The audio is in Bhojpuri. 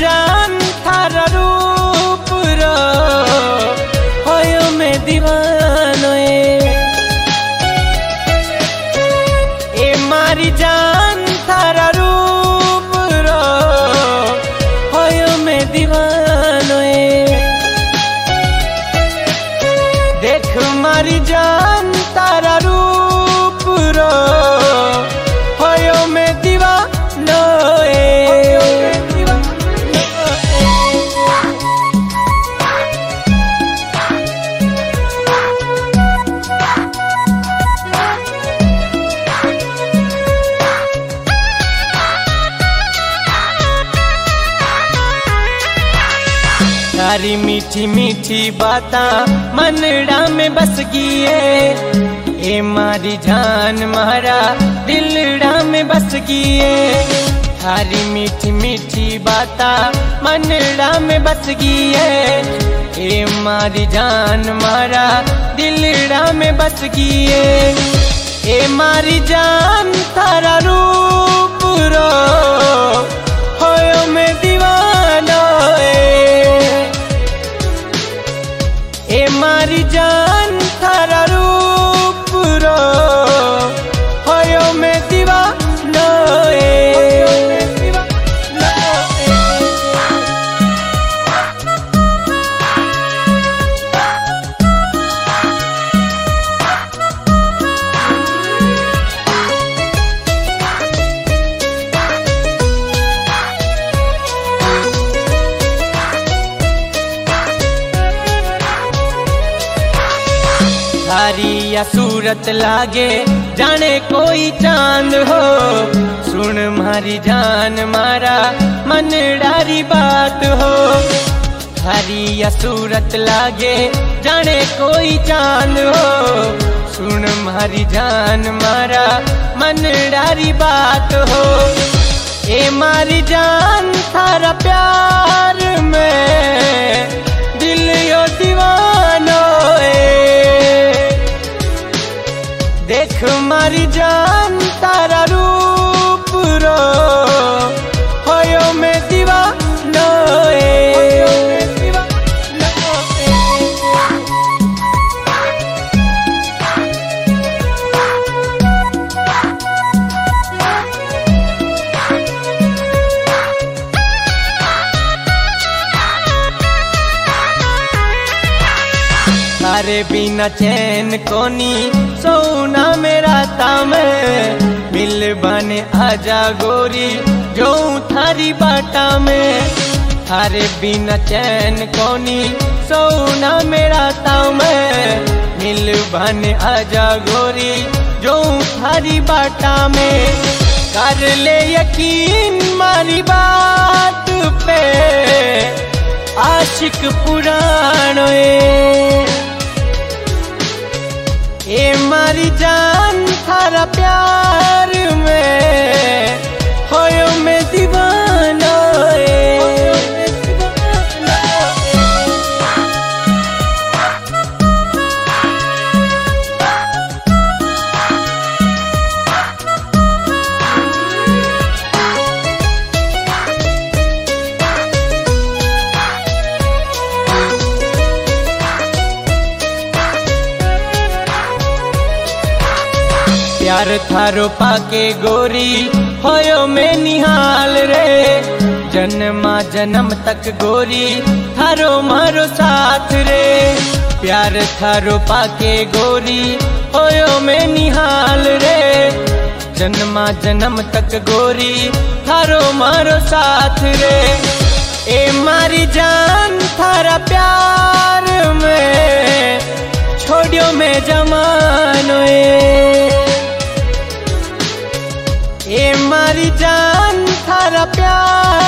जान थारा रूप रो होयो में दीवानो ए मारी जान थारा रूप रो होयो में दीवानो देख मारी जान तारा रूप रो होयो में दीवानो तारी मीठी मीठी बाता मनड़ा में बस गई ए मारी जान मारा दिलड़ा में बस गई तारी मीठी मीठी बाता मनड़ा में बस गई ए मारी जान मारा दिलड़ा में बस गई ए मारी जान तारा रूप रो होयो में दीवानो ए मारी जान थारा रूप रो होयो में दीवानो थारी या सूरत लागे जाने कोई चांद हो सुन मारी जान मारा मन डारी बात हो थारी या सूरत लागे जाने कोई चांद हो सुन मारी जान मारा मन डारी बात हो ए मारी जान थारा प्यार में दिल यो दीवानो देख मारी जान तारा रूप रो होयो में दीवानो तारे बिना चैन कोनी सोना मेरा ताम मिल बने आजा गोरी जो थारी बाटा में थारे बिना चैन कोनी सोना मेरा ताम मिल बने आजा गोरी जो थारी बाटा में कर ले यकीन मारी बात पे आशिक पुरानो ए मारी जान थारा प्यार में होयो में दीवानो प्यार थारो पाके गोरी होयो में निहाल रे जन्मा जन्म तक गोरी थारो मारो साथ रे प्यार थारो पाके गोरी होयो में निहाल रे जन्मा जन्म तक गोरी थारो मारो साथ रे ए मारी जान थारा प्यार में छोड़ियो में जमानो ए मारी जान थारा प्यार